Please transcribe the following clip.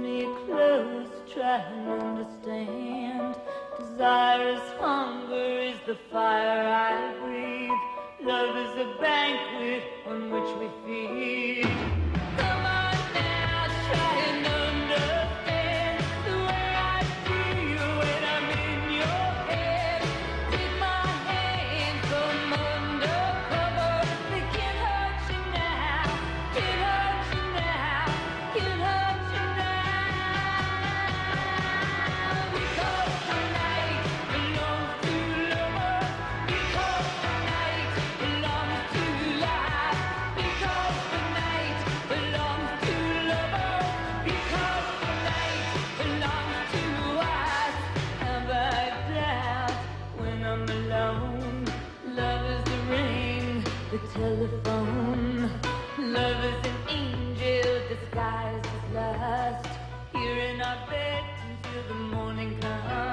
me close, try and understand. Desire is hunger, is the fire I breathe. Love is a banquet on which we feed. Come on now, try and understand the way I feel when I'm in your head. Take my hand from undercover. They can't hurt you now, can't hurt you now, can't hurt you now. Because the night belongs to lovers. Because the night belongs to life. Because the night belongs to lovers. Because the night belongs to us. Have I doubt when I'm alone? Love is the ring, the telephone. Love is an angel disguised as lust. Here in our bed until the morning comes.